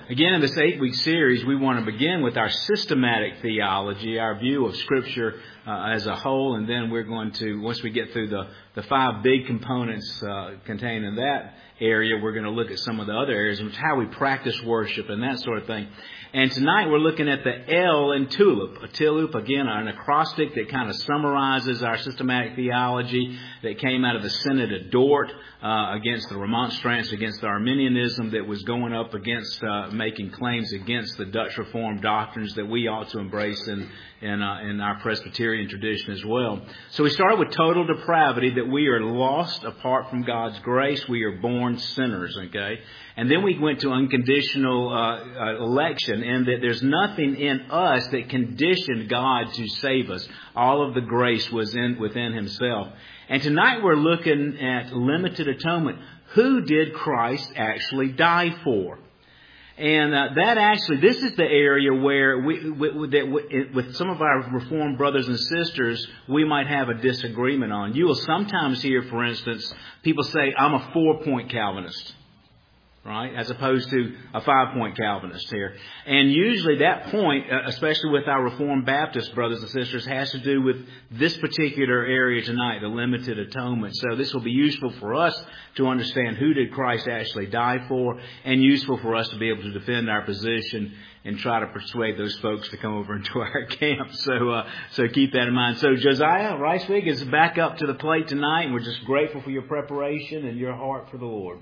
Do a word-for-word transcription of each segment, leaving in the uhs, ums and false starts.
again, in this eight-week series, we want to begin with our systematic theology, our view of Scripture uh, as a whole, and then we're going to, once we get through the, the five big components uh, contained in that area, we're going to look at some of the other areas, which is how we practice worship and that sort of thing. And tonight we're looking at the L in TULIP. A TULIP, again, an acrostic that kind of summarizes our systematic theology that came out of the Synod of Dort uh, against the remonstrance, against Arminianism that was going up against uh, making claims against the Dutch Reformed doctrines that we ought to embrace in in, uh, in our Presbyterian tradition as well. So we started with total depravity, that we are lost apart from God's grace. We are born sinners, okay? And then we went to unconditional uh, uh, election, and that there's nothing in us that conditioned God to save us. All of the grace was in within Himself. And tonight we're looking at limited atonement. Who did Christ actually die for? And uh, that actually, this is the area where we, with, that with some of our Reformed brothers and sisters, we might have a disagreement on. You will sometimes hear, for instance, people say, I'm a four-point Calvinist, right, as opposed to a five-point Calvinist here. And usually that point, especially with our Reformed Baptist brothers and sisters, has to do with this particular area tonight, the limited atonement. So this will be useful for us to understand who did Christ actually die for, and useful for us to be able to defend our position and try to persuade those folks to come over into our camp. So uh, so keep that in mind. So Josiah Reiswig is back up to the plate tonight, and we're just grateful for your preparation and your heart for the Lord.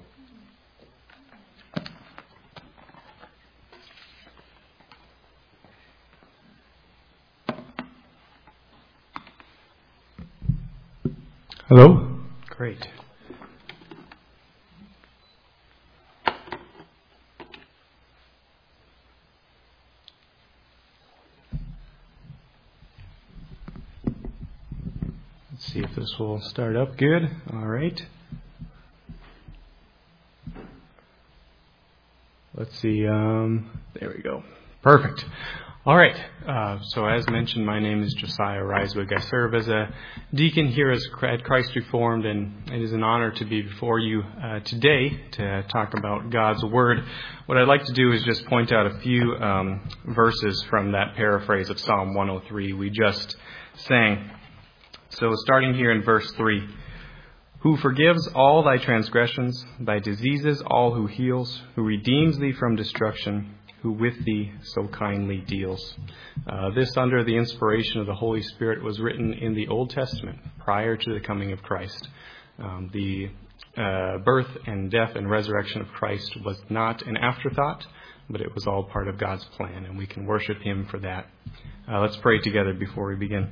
Hello? Great. Let's see if this will start up good. All right. Let's see. Um, there we go. Perfect. All right. Uh, so as mentioned, my name is Josiah Reiswig. I serve as a deacon here as at Christ Reformed, and it is an honor to be before you uh, today to talk about God's Word. What I'd like to do is just point out a few um, verses from that paraphrase of Psalm one oh three we just sang. So starting here in verse three, who forgives all thy transgressions, thy diseases all who heals, who redeems thee from destruction, who with thee so kindly deals. Uh, this, under the inspiration of the Holy Spirit, was written in the Old Testament prior to the coming of Christ. Um, the uh, birth and death and resurrection of Christ was not an afterthought, but it was all part of God's plan, and we can worship Him for that. Uh, let's pray together before we begin.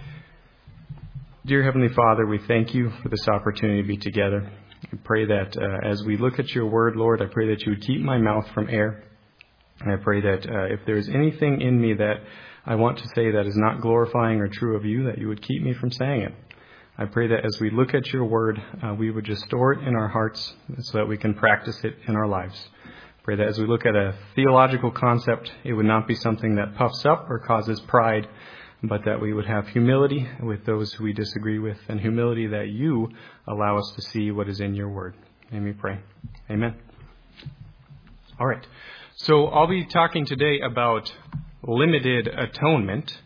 Dear Heavenly Father, we thank you for this opportunity to be together. I pray that uh, as we look at your word, Lord, I pray that you would keep my mouth from error. And I pray that uh, if there is anything in me that I want to say that is not glorifying or true of you, that you would keep me from saying it. I pray that as we look at your word, uh, we would just store it in our hearts so that we can practice it in our lives. I pray that as we look at a theological concept, it would not be something that puffs up or causes pride, but that we would have humility with those who we disagree with, and humility that you allow us to see what is in your word. May we pray. Amen. All right. So I'll be talking today about limited atonement.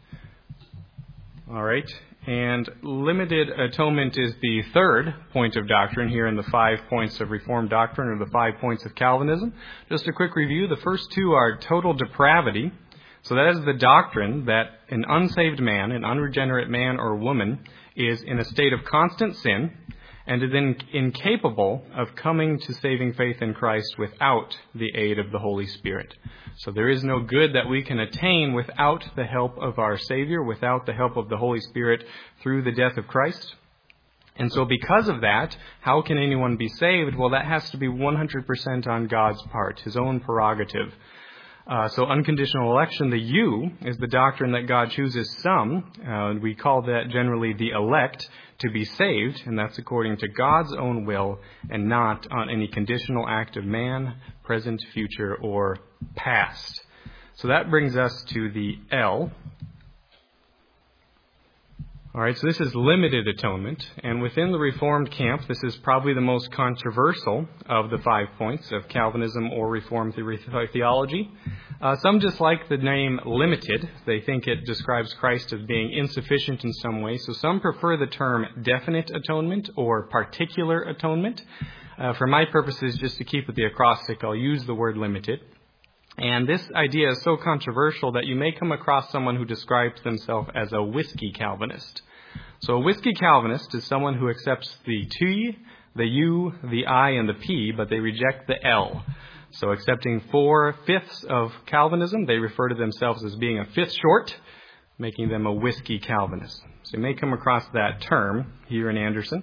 All right. And limited atonement is the third point of doctrine here in the five points of Reformed doctrine, or the five points of Calvinism. Just a quick review. The first two are total depravity. So that is the doctrine that an unsaved man, an unregenerate man or woman, is in a state of constant sin and is in, incapable of coming to saving faith in Christ without the aid of the Holy Spirit. So there is no good that we can attain without the help of our Savior, without the help of the Holy Spirit through the death of Christ. And so because of that, how can anyone be saved? Well, that has to be one hundred percent on God's part, His own prerogative. Uh, so unconditional election, the U, is the doctrine that God chooses some, uh, we call that generally the elect, to be saved, and that's according to God's own will and not on any conditional act of man, present, future, or past. So that brings us to the L. All right, so this is limited atonement, and within the Reformed camp, this is probably the most controversial of the five points of Calvinism or Reformed theology. Uh, some dislike the name limited. They think it describes Christ as being insufficient in some way, so some prefer the term definite atonement or particular atonement. Uh, for my purposes, just to keep with the acrostic, I'll use the word limited. And this idea is so controversial that you may come across someone who describes themselves as a whiskey Calvinist. So a whiskey Calvinist is someone who accepts the T, the U, the I, and the P, but they reject the L. So accepting four-fifths of Calvinism, they refer to themselves as being a fifth short, making them a whiskey Calvinist. So you may come across that term here in Anderson.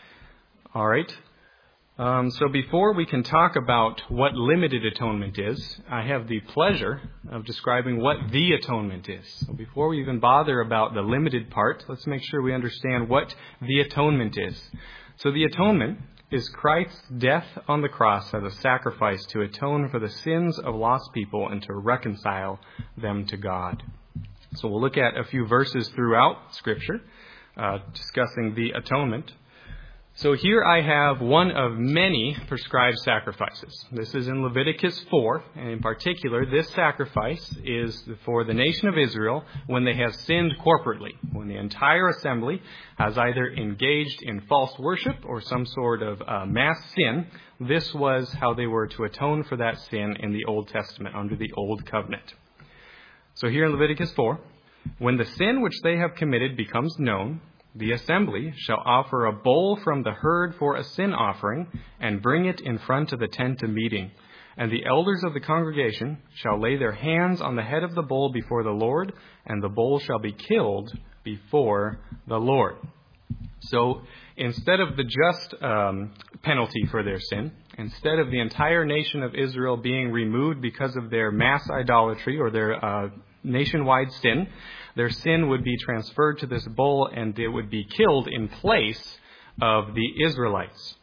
All right. Um, so before we can talk about what limited atonement is, I have the pleasure of describing what the atonement is. So before we even bother about the limited part, let's make sure we understand what the atonement is. So the atonement is Christ's death on the cross as a sacrifice to atone for the sins of lost people and to reconcile them to God. So we'll look at a few verses throughout Scripture uh, discussing the atonement. So here I have one of many prescribed sacrifices. This is in Leviticus four, and in particular, this sacrifice is for the nation of Israel when they have sinned corporately, when the entire assembly has either engaged in false worship or some sort of uh, mass sin. This was how they were to atone for that sin in the Old Testament under the Old Covenant. So here in Leviticus four, when the sin which they have committed becomes known, the assembly shall offer a bull from the herd for a sin offering and bring it in front of the tent of meeting. And the elders of the congregation shall lay their hands on the head of the bull before the Lord, and the bull shall be killed before the Lord. So instead of the just um, penalty for their sin, instead of the entire nation of Israel being removed because of their mass idolatry or their uh, nationwide sin, their sin would be transferred to this bull and it would be killed in place of the Israelites.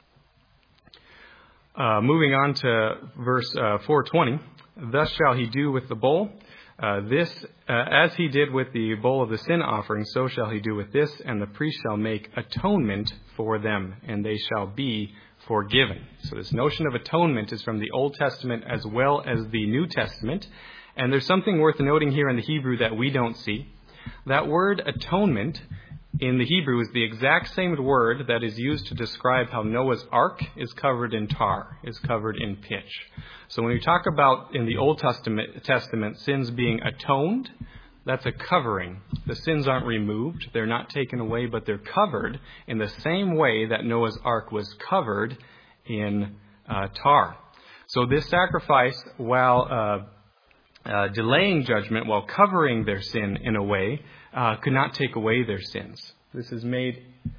Uh, moving on to verse uh, four twenty, thus shall he do with the bull. Uh, this, uh, as he did with the bull of the sin offering, so shall he do with this, and the priest shall make atonement for them, and they shall be forgiven. So this notion of atonement is from the Old Testament as well as the New Testament. And there's something worth noting here in the Hebrew that we don't see. That word atonement in the Hebrew is the exact same word that is used to describe how Noah's Ark is covered in tar, is covered in pitch. So when we talk about in the Old Testament, Testament sins being atoned, that's a covering. The sins aren't removed, they're not taken away, but they're covered in the same way that Noah's Ark was covered in uh, tar. So this sacrifice, while uh, Uh, delaying judgment while covering their sin in a way, uh, could not take away their sins. This is made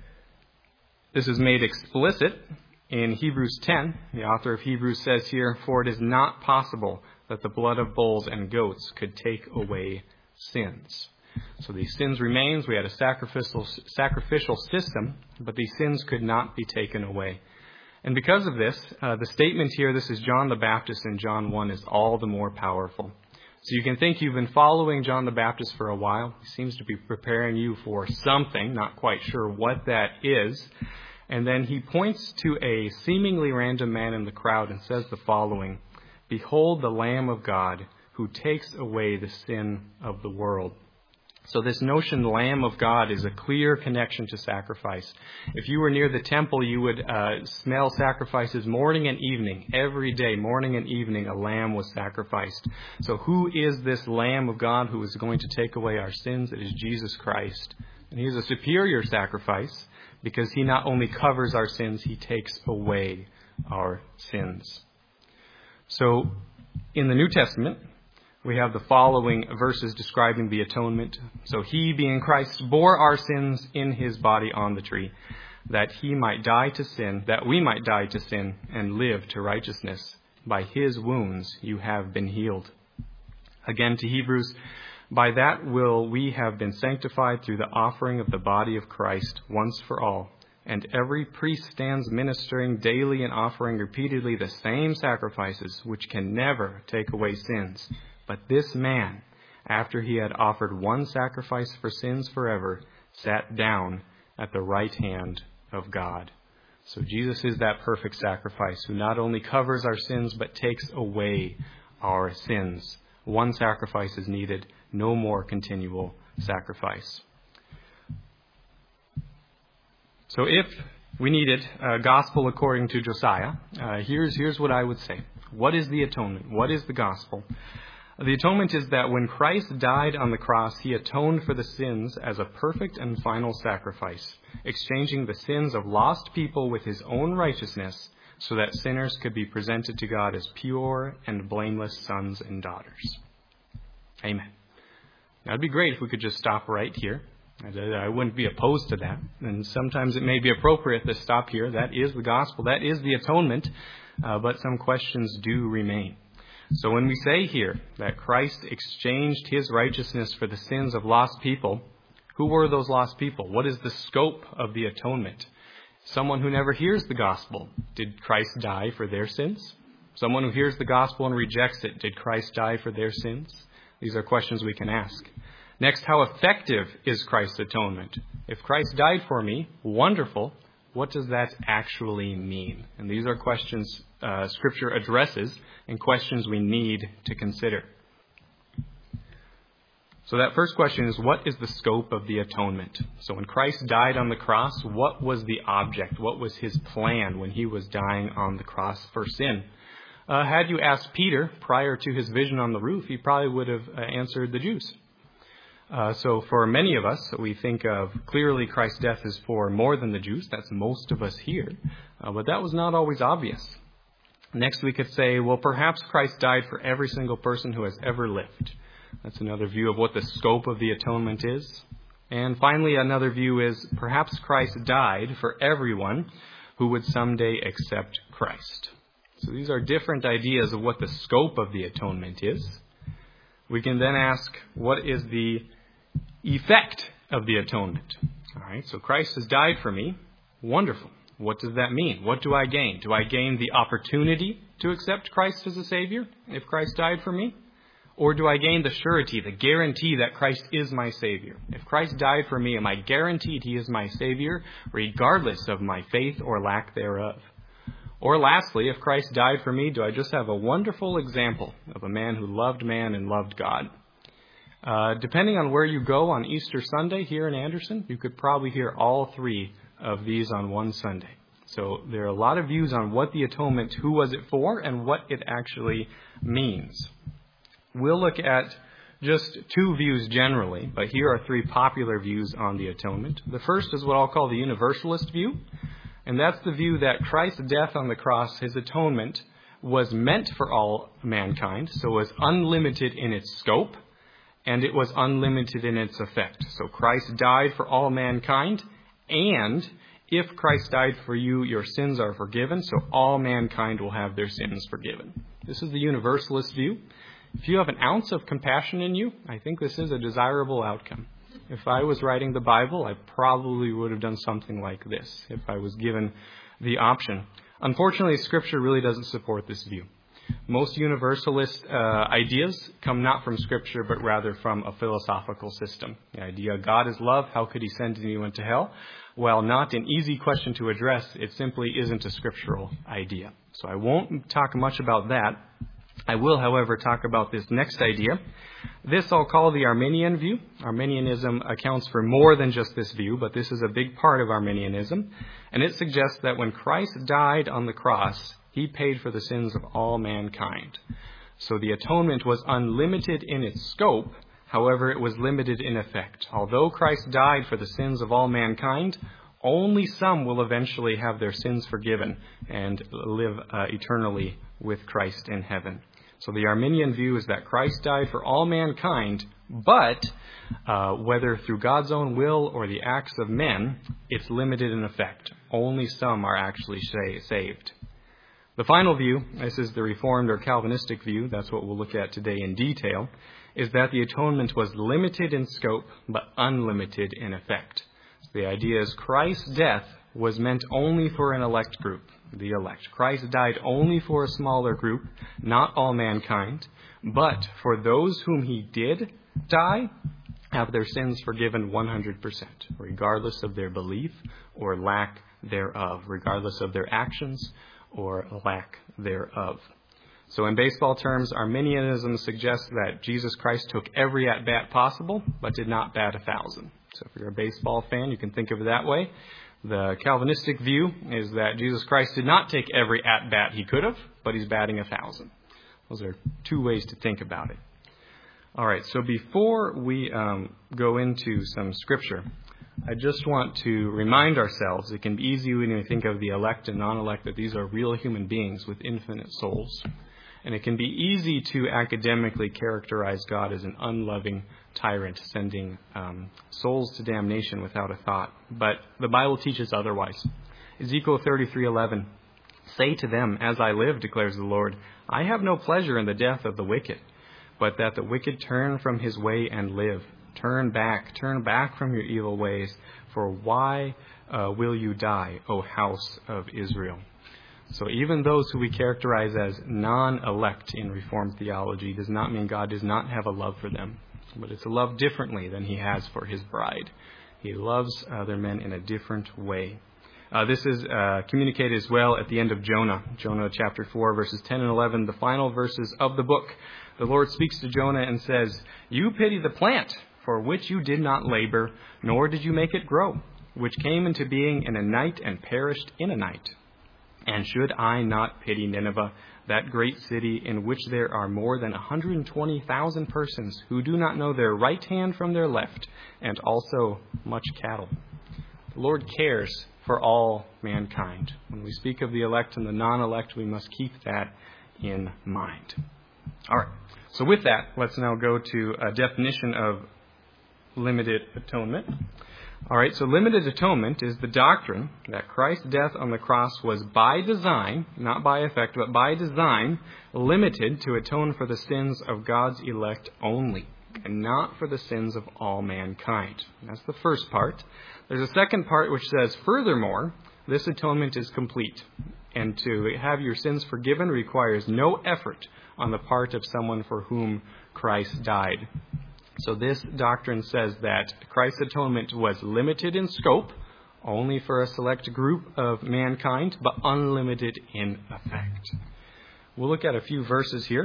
this is made explicit in Hebrews ten. The author of Hebrews says here, "For it is not possible that the blood of bulls and goats could take away sins." So these sins remains. We had a sacrificial sacrificial system, but these sins could not be taken away. And because of this, uh, the statement here, this is John the Baptist in John one, is all the more powerful. So you can think you've been following John the Baptist for a while. He seems to be preparing you for something, not quite sure what that is. And then he points to a seemingly random man in the crowd and says the following, "Behold the Lamb of God who takes away the sin of the world." So this notion, Lamb of God, is a clear connection to sacrifice. If you were near the temple, you would uh, smell sacrifices morning and evening. Every day, morning and evening, a lamb was sacrificed. So who is this Lamb of God who is going to take away our sins? It is Jesus Christ. And he is a superior sacrifice because he not only covers our sins, he takes away our sins. So in the New Testament, we have the following verses describing the atonement. So he, being Christ, bore our sins in his body on the tree, that he might die to sin, that we might die to sin and live to righteousness. By his wounds you have been healed. Again to Hebrews, by that will we have been sanctified through the offering of the body of Christ once for all. And every priest stands ministering daily and offering repeatedly the same sacrifices, which can never take away sins. But this man, after he had offered one sacrifice for sins forever, sat down at the right hand of God. So Jesus is that perfect sacrifice who not only covers our sins, but takes away our sins. One sacrifice is needed, no more continual sacrifice. So if we needed a gospel according to Josiah, uh, here's, here's what I would say. What is the atonement? What is the gospel? The atonement is that when Christ died on the cross, he atoned for the sins as a perfect and final sacrifice, exchanging the sins of lost people with his own righteousness so that sinners could be presented to God as pure and blameless sons and daughters. Amen. Now, it'd be great if we could just stop right here. I wouldn't be opposed to that. And sometimes it may be appropriate to stop here. That is the gospel. That is the atonement. Uh, but some questions do remain. So when we say here that Christ exchanged his righteousness for the sins of lost people, who were those lost people? What is the scope of the atonement? Someone who never hears the gospel. Did Christ die for their sins? Someone who hears the gospel and rejects it. Did Christ die for their sins? These are questions we can ask. Next, how effective is Christ's atonement? If Christ died for me, wonderful. What does that actually mean? And these are questions uh, Scripture addresses and questions we need to consider. So that first question is, what is the scope of the atonement? So when Christ died on the cross, what was the object? What was his plan when he was dying on the cross for sin? Uh, had you asked Peter prior to his vision on the roof, he probably would have uh, answered the Jews. Uh, so for many of us, we think of clearly Christ's death is for more than the Jews. That's most of us here. Uh, but that was not always obvious. Next, we could say, well, perhaps Christ died for every single person who has ever lived. That's another view of what the scope of the atonement is. And finally, another view is perhaps Christ died for everyone who would someday accept Christ. So these are different ideas of what the scope of the atonement is. We can then ask, what is the effect of the atonement? All right, so Christ has died for me. Wonderful. What does that mean? What do I gain? Do I gain the opportunity to accept Christ as a Savior if Christ died for me? Or do I gain the surety, the guarantee that Christ is my Savior? If Christ died for me, am I guaranteed he is my Savior regardless of my faith or lack thereof? Or lastly, if Christ died for me, do I just have a wonderful example of a man who loved man and loved God? Uh, depending on where you go on Easter Sunday here in Anderson, you could probably hear all three of these on one Sunday. So there are a lot of views on what the atonement, who was it for, and what it actually means. We'll look at just two views generally, but here are three popular views on the atonement. The first is what I'll call the universalist view, and that's the view that Christ's death on the cross, his atonement, was meant for all mankind, so it was unlimited in its scope, and it was unlimited in its effect. So Christ died for all mankind, and if Christ died for you, your sins are forgiven, so all mankind will have their sins forgiven. This is the universalist view. If you have an ounce of compassion in you, I think this is a desirable outcome. If I was writing the Bible, I probably would have done something like this if I was given the option. Unfortunately, Scripture really doesn't support this view. Most universalist uh, ideas come not from Scripture, but rather from a philosophical system. The idea, God is love, how could he send anyone to hell? While not an easy question to address, it simply isn't a scriptural idea. So I won't talk much about that. I will, however, talk about this next idea. This I'll call the Arminian view. Arminianism accounts for more than just this view, but this is a big part of Arminianism. And it suggests that when Christ died on the cross, he paid for the sins of all mankind. So the atonement was unlimited in its scope, however, it was limited in effect. Although Christ died for the sins of all mankind, only some will eventually have their sins forgiven and live uh, eternally with Christ in heaven. So the Arminian view is that Christ died for all mankind, but uh, whether through God's own will or the acts of men, it's limited in effect. Only some are actually saved. The final view, this is the Reformed or Calvinistic view, that's what we'll look at today in detail, is that the atonement was limited in scope, but unlimited in effect. So the idea is Christ's death was meant only for an elect group, the elect. Christ died only for a smaller group, not all mankind, but for those whom he did die, have their sins forgiven one hundred percent, regardless of their belief or lack thereof, regardless of their actions or lack thereof. So in baseball terms, Arminianism suggests that Jesus Christ took every at-bat possible, but did not bat a thousand. So if you're a baseball fan, you can think of it that way. The Calvinistic view is that Jesus Christ did not take every at-bat he could have, but he's batting a thousand. Those are two ways to think about it. All right, so before we um, go into some scripture, I just want to remind ourselves, it can be easy when we think of the elect and non-elect, that these are real human beings with infinite souls. And it can be easy to academically characterize God as an unloving tyrant, sending um, souls to damnation without a thought. But the Bible teaches otherwise. Ezekiel thirty-three eleven, "Say to them, as I live, declares the Lord, I have no pleasure in the death of the wicked, but that the wicked turn from his way and live. Turn back, turn back from your evil ways, for why uh, will you die, O house of Israel?" So even those who we characterize as non-elect in Reformed theology does not mean God does not have a love for them, but it's a love differently than he has for his bride. He loves other men in a different way. Uh, this is uh, communicated as well at the end of Jonah, Jonah chapter four, verses ten and eleven, the final verses of the book. The Lord speaks to Jonah and says, "You pity the plant for which you did not labor, nor did you make it grow, which came into being in a night and perished in a night. And should I not pity Nineveh, that great city in which there are more than one hundred twenty thousand persons who do not know their right hand from their left, and also much cattle?" The Lord cares for all mankind. When we speak of the elect and the non-elect, we must keep that in mind. All right. So with that, let's now go to a definition of limited atonement. All right, so limited atonement is the doctrine that Christ's death on the cross was by design, not by effect, but by design, limited to atone for the sins of God's elect only, and not for the sins of all mankind. That's the first part. There's a second part which says, furthermore, this atonement is complete, and to have your sins forgiven requires no effort on the part of someone for whom Christ died. So this doctrine says that Christ's atonement was limited in scope, only for a select group of mankind, but unlimited in effect. We'll look at a few verses here,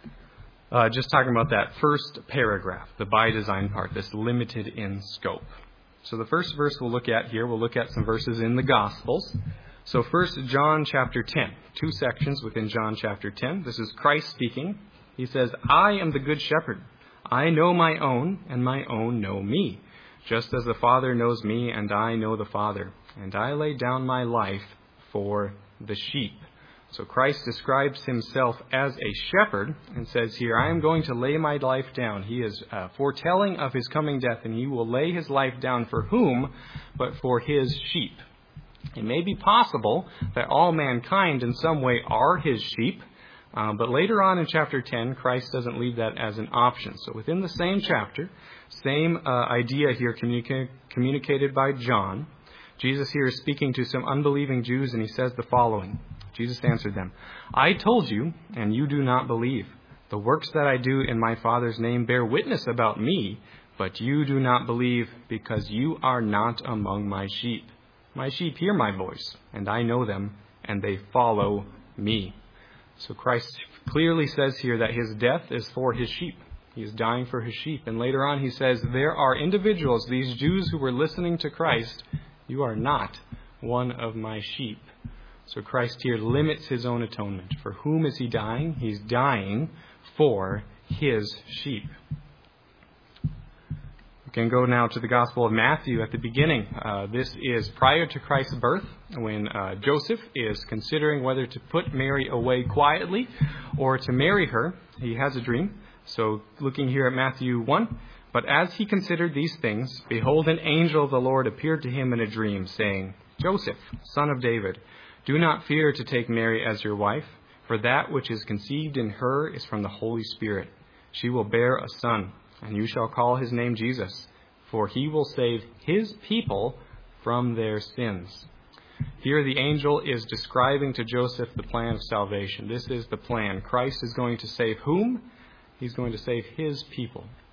uh, just talking about that first paragraph, the by design part, this limited in scope. So the first verse we'll look at here, we'll look at some verses in the Gospels. So first, John chapter ten, two sections within John chapter ten. This is Christ speaking. He says, "I am the good shepherd. I know my own, and my own know me, just as the Father knows me, and I know the Father. And I lay down my life for the sheep." So Christ describes himself as a shepherd and says here, I am going to lay my life down. He is uh, foretelling of his coming death, and he will lay his life down for whom? But for his sheep. It may be possible that all mankind in some way are his sheep, Uh, but later on in chapter ten, Christ doesn't leave that as an option. So within the same chapter, same uh, idea here communica- communicated by John, Jesus here is speaking to some unbelieving Jews, and he says the following. Jesus answered them, "I told you, and you do not believe. The works that I do in my Father's name bear witness about me, but you do not believe because you are not among my sheep. My sheep hear my voice, and I know them, and they follow me." So Christ clearly says here that his death is for his sheep. He is dying for his sheep. And later on he says, there are individuals, these Jews who were listening to Christ, you are not one of my sheep. So Christ here limits his own atonement. For whom is he dying? He's dying for his sheep. We can go now to the Gospel of Matthew at the beginning. Uh, this is prior to Christ's birth, when uh, Joseph is considering whether to put Mary away quietly or to marry her. He has a dream. So looking here at Matthew one, "But as he considered these things, behold, an angel of the Lord appeared to him in a dream, saying, Joseph, son of David, do not fear to take Mary as your wife, for that which is conceived in her is from the Holy Spirit. She will bear a son, and you shall call his name Jesus, for he will save his people from their sins." Here the angel is describing to Joseph the plan of salvation. This is the plan. Christ is going to save whom? He's going to save his people.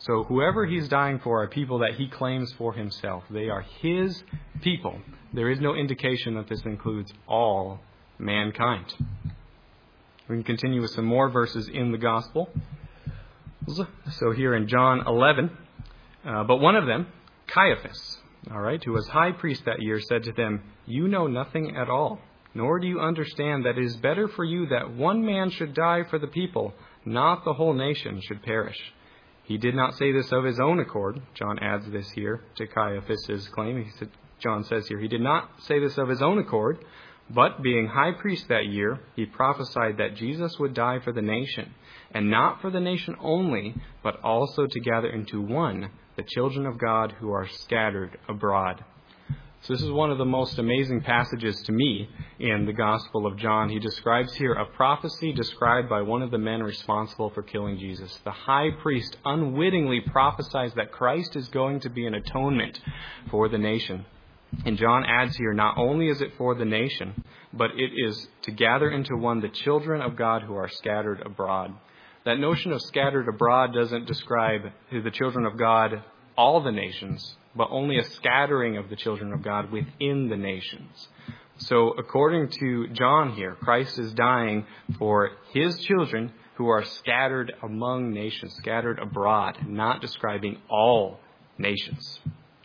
So whoever he's dying for are people that he claims for himself. They are his people. There is no indication that this includes all mankind. We can continue with some more verses in the gospel. So here in John eleven, uh, but one of them, Caiaphas, all right, who was high priest that year, said to them, "You know nothing at all, nor do you understand that it is better for you that one man should die for the people, not the whole nation should perish." He did not say this of his own accord. John adds this here to Caiaphas' claim. He said, John says here, he did not say this of his own accord, but being high priest that year, he prophesied that Jesus would die for the nation, and not for the nation only, but also to gather into one the children of God who are scattered abroad. So this is one of the most amazing passages to me in the Gospel of John. He describes here a prophecy described by one of the men responsible for killing Jesus. The high priest unwittingly prophesies that Christ is going to be an atonement for the nation. And John adds here, not only is it for the nation, but it is to gather into one the children of God who are scattered abroad. That notion of scattered abroad doesn't describe the children of God, all the nations, but only a scattering of the children of God within the nations. So according to John here, Christ is dying for his children who are scattered among nations, scattered abroad, not describing all nations.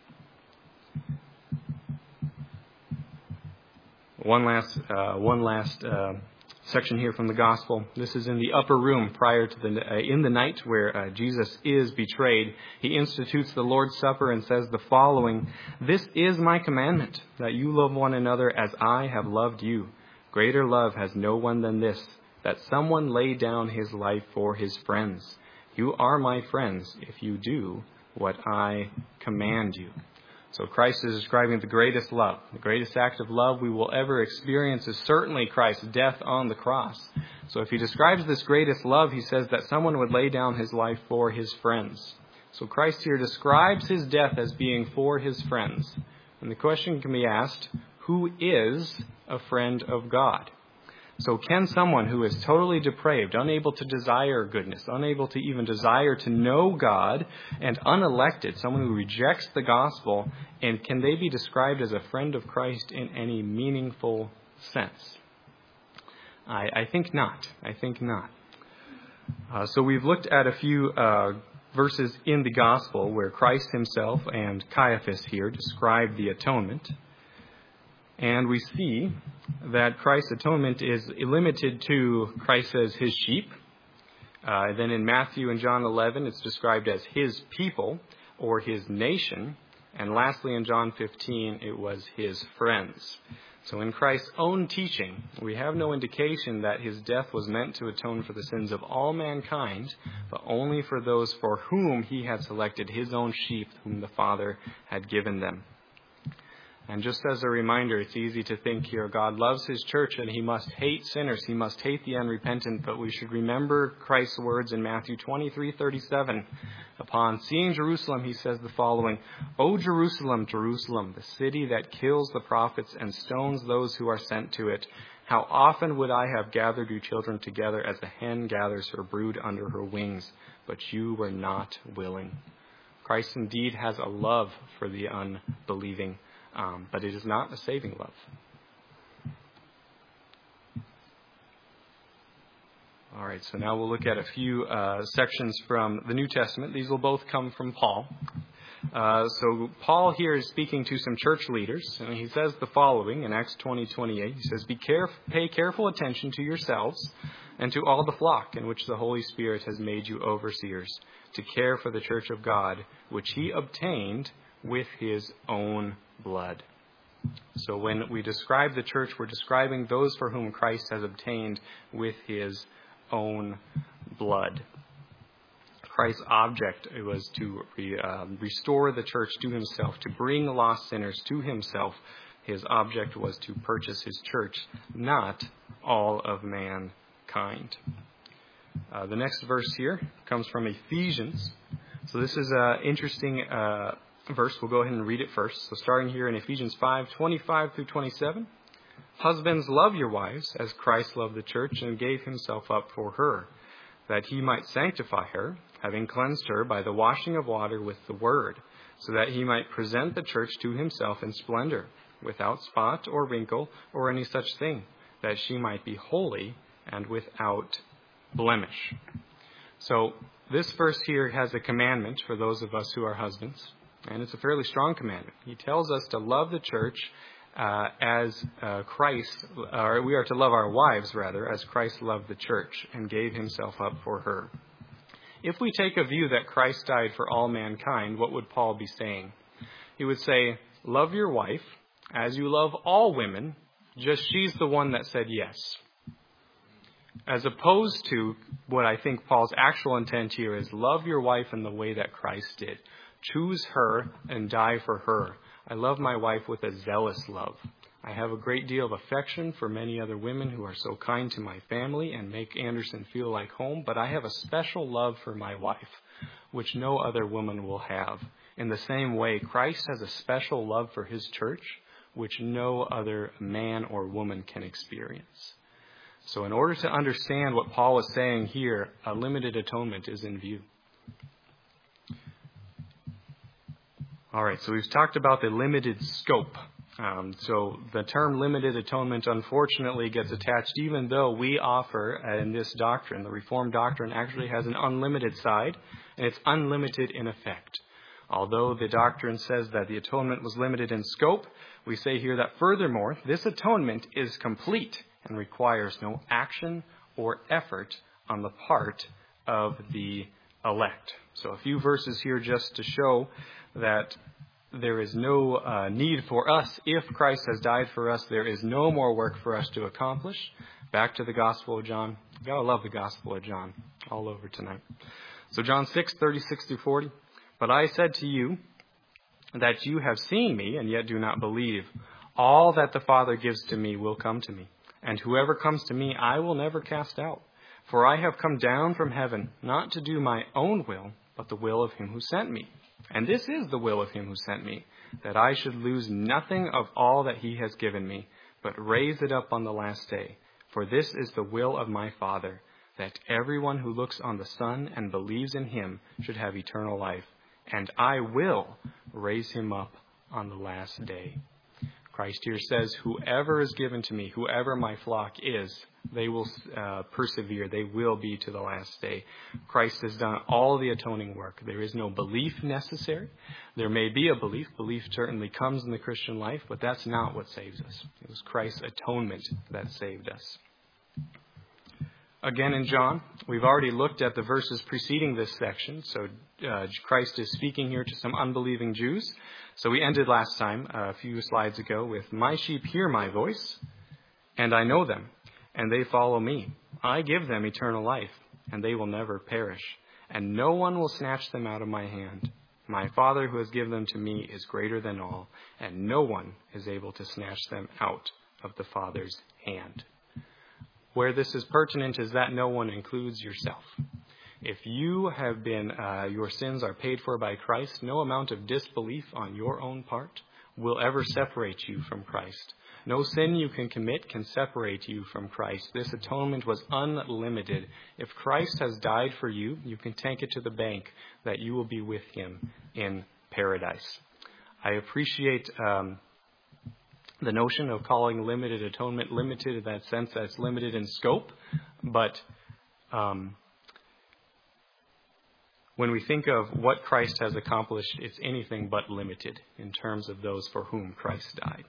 One last, uh, one last uh, section here from the gospel. This is in the upper room prior to the uh, in the night where uh, Jesus is betrayed. He institutes the Lord's Supper and says the following: "This is my commandment, that you love one another as I have loved you. Greater love has no one than this, that someone lay down his life for his friends. You are my friends if you do what I command you." So Christ is describing the greatest love. The greatest act of love we will ever experience is certainly Christ's death on the cross. So if he describes this greatest love, he says that someone would lay down his life for his friends. So Christ here describes his death as being for his friends. And the question can be asked, who is a friend of God? So can someone who is totally depraved, unable to desire goodness, unable to even desire to know God, and unelected, someone who rejects the gospel, and can they be described as a friend of Christ in any meaningful sense? I, I think not. I think not. Uh, so we've looked at a few uh, verses in the gospel where Christ himself and Caiaphas here describe the atonement. And we see that Christ's atonement is limited to Christ as his sheep. Uh, then in Matthew and John eleven, it's described as his people or his nation. And lastly, in John fifteen, it was his friends. So in Christ's own teaching, we have no indication that his death was meant to atone for the sins of all mankind, but only for those for whom he had selected his own sheep, whom the Father had given them. And just as a reminder, it's easy to think here, God loves his church and he must hate sinners. He must hate the unrepentant. But we should remember Christ's words in Matthew twenty-three thirty-seven. Upon seeing Jerusalem, he says the following: "O Jerusalem, Jerusalem, the city that kills the prophets and stones those who are sent to it. How often would I have gathered you children together as a hen gathers her brood under her wings, but you were not willing." Christ indeed has a love for the unbelieving. Um, but it is not a saving love. All right, so now we'll look at a few uh, sections from the New Testament. These will both come from Paul. Uh, so Paul here is speaking to some church leaders, and he says the following in Acts twenty twenty-eight. He says, "Be caref- pay careful attention to yourselves and to all the flock in which the Holy Spirit has made you overseers, to care for the church of God, which he obtained with his own blood." So when we describe the church, we're describing those for whom Christ has obtained with his own blood. Christ's object was to re, uh, restore the church to himself, to bring lost sinners to himself. His object was to purchase his church, not all of mankind. Uh, the next verse here comes from Ephesians. So this is an interesting uh, verse. We'll go ahead and read it first. So starting here in Ephesians five twenty-five through twenty-seven. "Husbands, love your wives as Christ loved the church and gave himself up for her, that he might sanctify her, having cleansed her by the washing of water with the word, so that he might present the church to himself in splendor, without spot or wrinkle or any such thing, that she might be holy and without blemish. So this verse here has a commandment for those of us who are husbands, and it's a fairly strong commandment. He tells us to love the church uh, as uh, Christ, or we are to love our wives, rather, as Christ loved the church and gave himself up for her. If we take a view that Christ died for all mankind, what would Paul be saying? He would say, love your wife as you love all women, just she's the one that said yes. As opposed to what I think Paul's actual intent here is, love your wife in the way that Christ did. Choose her and die for her. I love my wife with a zealous love. I have a great deal of affection for many other women who are so kind to my family and make Anderson feel like home, but I have a special love for my wife, which no other woman will have. In the same way, Christ has a special love for his church, which no other man or woman can experience. So in order to understand what Paul is saying here, a limited atonement is in view. All right, so we've talked about the limited scope. Um, so the term limited atonement, unfortunately, gets attached, even though we offer in this doctrine, the Reformed doctrine actually has an unlimited side, and it's unlimited in effect. Although the doctrine says that the atonement was limited in scope, we say here that furthermore, this atonement is complete and requires no action or effort on the part of the elect. So a few verses here just to show that there is no uh, need for us. If Christ has died for us, there is no more work for us to accomplish. Back to the Gospel of John. You gotta love the Gospel of John all over tonight. So John six, thirty-six through forty. But I said to you that you have seen me and yet do not believe. All that the Father gives to me will come to me. And whoever comes to me, I will never cast out. For I have come down from heaven, not to do my own will, but the will of him who sent me. And this is the will of him who sent me, that I should lose nothing of all that he has given me, but raise it up on the last day. For this is the will of my Father, that everyone who looks on the Son and believes in him should have eternal life. And I will raise him up on the last day. Christ here says, whoever is given to me, whoever my flock is, they will uh, persevere. They will be to the last day. Christ has done all the atoning work. There is no belief necessary. There may be a belief. Belief certainly comes in the Christian life, but that's not what saves us. It was Christ's atonement that saved us. Again in John, we've already looked at the verses preceding this section. So uh, Christ is speaking here to some unbelieving Jews. So we ended last time, uh, a few slides ago, with, my sheep hear my voice, and I know them, and they follow me. I give them eternal life, and they will never perish, and no one will snatch them out of my hand. My Father who has given them to me is greater than all, and no one is able to snatch them out of the Father's hand. Where this is pertinent is that no one includes yourself. If you have been, uh, your sins are paid for by Christ, no amount of disbelief on your own part will ever separate you from Christ. No sin you can commit can separate you from Christ. This atonement was unlimited. If Christ has died for you, you can take it to the bank that you will be with him in paradise. I appreciate um, the notion of calling limited atonement limited in that sense that it's limited in scope, but um, when we think of what Christ has accomplished, it's anything but limited in terms of those for whom Christ died.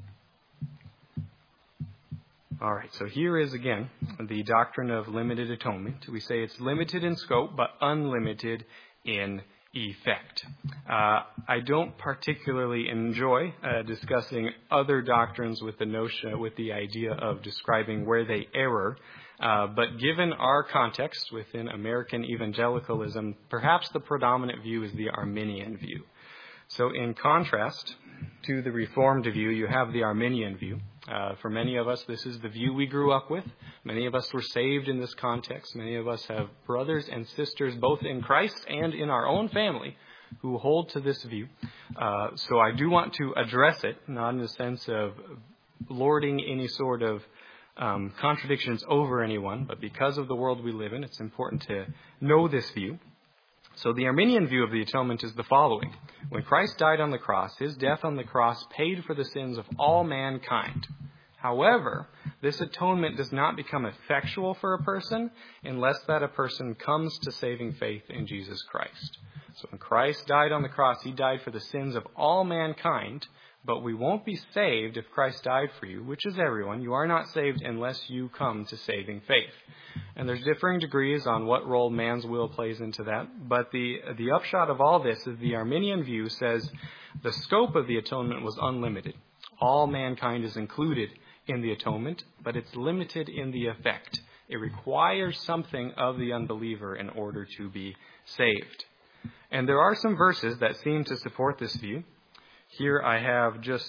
All right, so here is again the doctrine of limited atonement. We say it's limited in scope, but unlimited in effect. Uh, I don't particularly enjoy uh, discussing other doctrines with the notion, with the idea of describing where they err. Uh, but given our context within American evangelicalism, perhaps the predominant view is the Arminian view. So in contrast to the Reformed view, you have the Arminian view. Uh, for many of us, this is the view we grew up with. Many of us were saved in this context. Many of us have brothers and sisters, both in Christ and in our own family, who hold to this view. Uh, so I do want to address it, not in the sense of lording any sort of um, contradictions over anyone, but because of the world we live in, it's important to know this view. So the Arminian view of the atonement is the following. When Christ died on the cross, his death on the cross paid for the sins of all mankind. However, this atonement does not become effectual for a person unless that a person comes to saving faith in Jesus Christ. So when Christ died on the cross, he died for the sins of all mankind, but we won't be saved if Christ died for you, which is everyone. You are not saved unless you come to saving faith. And there's differing degrees on what role man's will plays into that. But the the upshot of all this is the Arminian view says the scope of the atonement was unlimited. All mankind is included in the atonement, but it's limited in the effect. It requires something of the unbeliever in order to be saved. And there are some verses that seem to support this view. Here I have just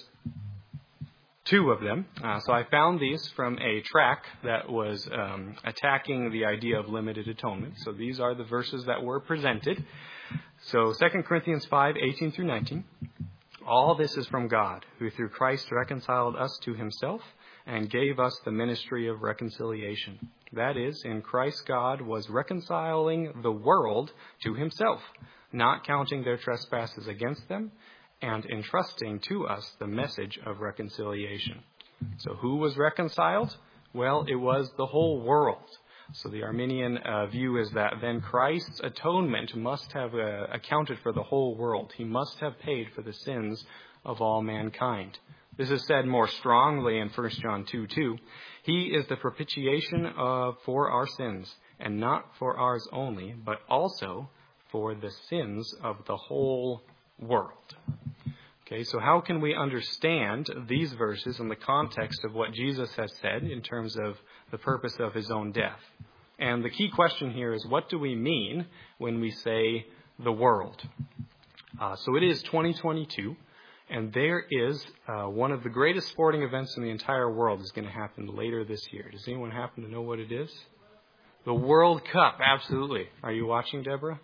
two of them. Uh, so I found these from a tract that was um, attacking the idea of limited atonement. So these are the verses that were presented. So Second Corinthians five, eighteen through nineteen. All this is from God, who through Christ reconciled us to himself and gave us the ministry of reconciliation. That is, in Christ God was reconciling the world to himself, not counting their trespasses against them, and entrusting to us the message of reconciliation. So who was reconciled? Well, it was the whole world. So the Arminian uh, view is that then Christ's atonement must have uh, accounted for the whole world. He must have paid for the sins of all mankind. This is said more strongly in First John two two. He is the propitiation uh, for our sins, and not for ours only, but also for the sins of the whole world. Okay, so how can we understand these verses in the context of what Jesus has said in terms of the purpose of his own death? And the key question here is, what do we mean when we say the world? Uh, so it is twenty twenty-two, and there is uh, one of the greatest sporting events in the entire world is going to happen later this year. Does anyone happen to know what it is? The World Cup, absolutely. Are you watching, Deborah?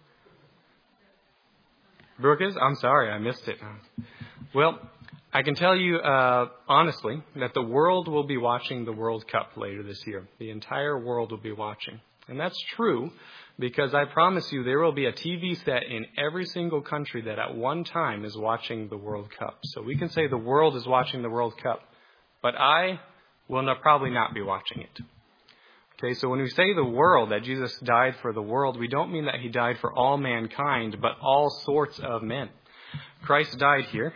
Brooke is? I'm sorry, I missed it. Well, I can tell you uh, honestly that the world will be watching the World Cup later this year. The entire world will be watching. And that's true because I promise you there will be a T V set in every single country that at one time is watching the World Cup. So we can say the world is watching the World Cup, but I will not, probably not be watching it. Okay, so when we say the world, that Jesus died for the world, we don't mean that he died for all mankind, but all sorts of men. Christ died here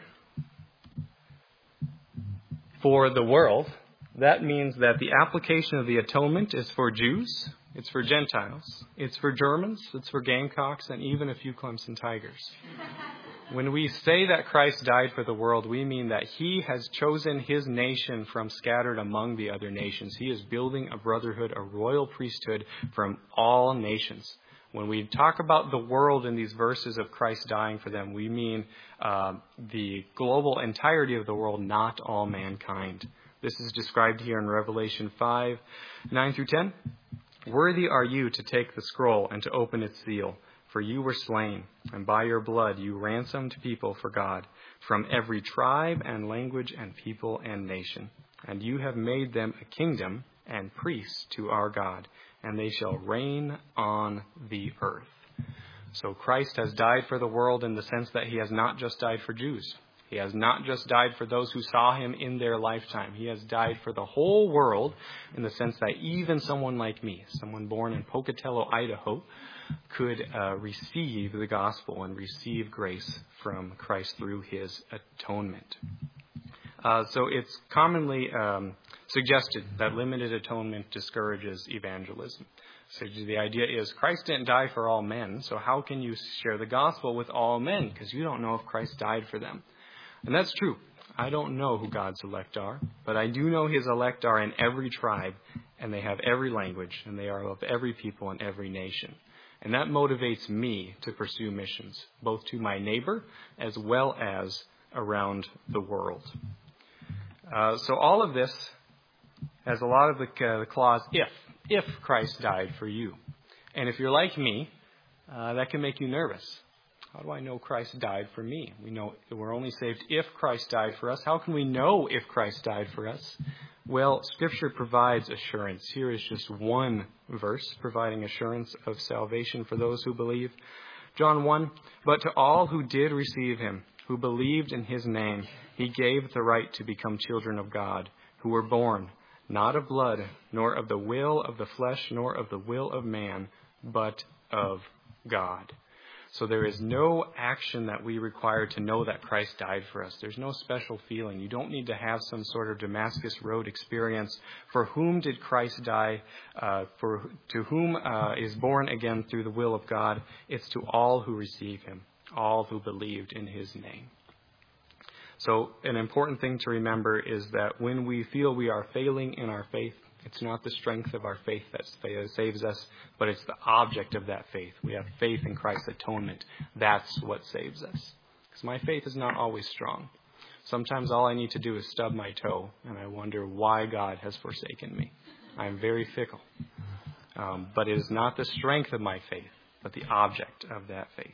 for the world. That means that the application of the atonement is for Jews, it's for Gentiles, it's for Germans, it's for Gamecocks, and even a few Clemson Tigers. When we say that Christ died for the world, we mean that he has chosen his nation from scattered among the other nations. He is building a brotherhood, a royal priesthood from all nations. When we talk about the world in these verses of Christ dying for them, we mean uh, the global entirety of the world, not all mankind. This is described here in Revelation five, nine through ten. Worthy are you to take the scroll and to open its seal. For you were slain, and by your blood you ransomed people for God, from every tribe and language and people and nation. And you have made them a kingdom and priests to our God, and they shall reign on the earth. So Christ has died for the world in the sense that he has not just died for Jews. He has not just died for those who saw him in their lifetime. He has died for the whole world in the sense that even someone like me, someone born in Pocatello, Idaho, could uh, receive the gospel and receive grace from Christ through his atonement. Uh, so it's commonly um, suggested that limited atonement discourages evangelism. So the idea is Christ didn't die for all men, so how can you share the gospel with all men? Because you don't know if Christ died for them. And that's true. I don't know who God's elect are, but I do know his elect are in every tribe, and they have every language, and they are of every people and every nation. And that motivates me to pursue missions, both to my neighbor as well as around the world. Uh, so all of this has a lot of the, uh, the clause, if, if Christ died for you. And if you're like me, uh, that can make you nervous. How do I know Christ died for me? We know we're only saved if Christ died for us. How can we know if Christ died for us? Well, Scripture provides assurance. Here is just one verse providing assurance of salvation for those who believe. John one, but to all who did receive him, who believed in his name, he gave the right to become children of God, who were born, not of blood, nor of the will of the flesh, nor of the will of man, but of God. So there is no action that we require to know that Christ died for us. There's no special feeling. You don't need to have some sort of Damascus Road experience. For whom did Christ die? Uh, for to whom uh, is born again through the will of God? It's to all who receive him, all who believed in his name. So an important thing to remember is that when we feel we are failing in our faith, it's not the strength of our faith that saves us, but it's the object of that faith. We have faith in Christ's atonement. That's what saves us. Because my faith is not always strong. Sometimes all I need to do is stub my toe, and I wonder why God has forsaken me. I am very fickle. Um, but it is not the strength of my faith, but the object of that faith.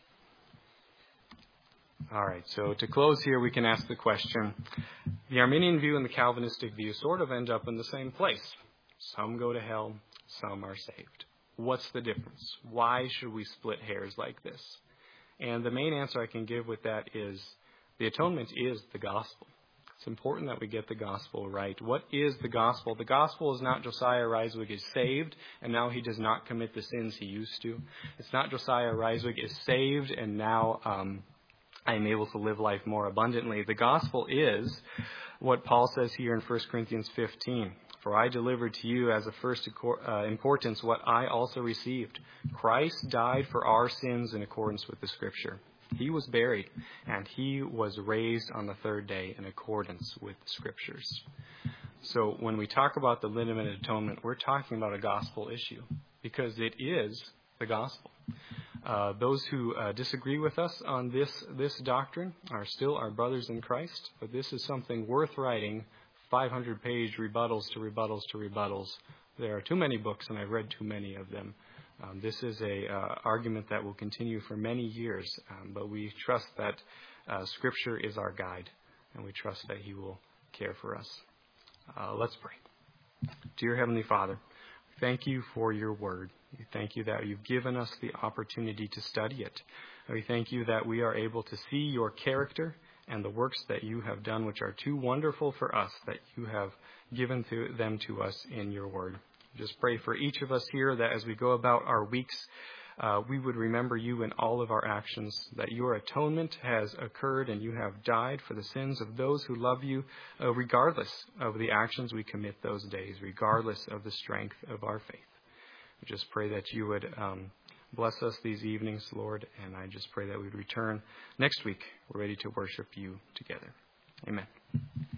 All right, so to close here, we can ask the question, the Arminian view and the Calvinistic view sort of end up in the same place. Some go to hell, some are saved. What's the difference? Why should we split hairs like this? And the main answer I can give with that is the atonement is the gospel. It's important that we get the gospel right. What is the gospel? The gospel is not Josiah Reiswig is saved, and now he does not commit the sins he used to. It's not Josiah Reiswig is saved, and now um, I am able to live life more abundantly. The gospel is what Paul says here in First Corinthians fifteen. For I delivered to you as of first uh, importance what I also received. Christ died for our sins in accordance with the Scripture. He was buried, and he was raised on the third day in accordance with the Scriptures. So when we talk about the limited atonement, we're talking about a gospel issue, because it is the gospel. Uh, those who uh, disagree with us on this this doctrine are still our brothers in Christ, but this is something worth writing five hundred page rebuttals to rebuttals to rebuttals. There are too many books, and I've read too many of them. Um, this is a uh, argument that will continue for many years, um, but we trust that uh, Scripture is our guide, and we trust that he will care for us. Uh, let's pray. Dear Heavenly Father, thank you for your word. We thank you that you've given us the opportunity to study it. And we thank you that we are able to see your character and the works that you have done, which are too wonderful for us, that you have given to them to us in your word. Just pray for each of us here that as we go about our weeks, uh, we would remember you in all of our actions, that your atonement has occurred and you have died for the sins of those who love you, uh, regardless of the actions we commit those days, regardless of the strength of our faith. We just pray that you would um, bless us these evenings, Lord, and I just pray that we would return next week. We're ready to worship you together. Amen.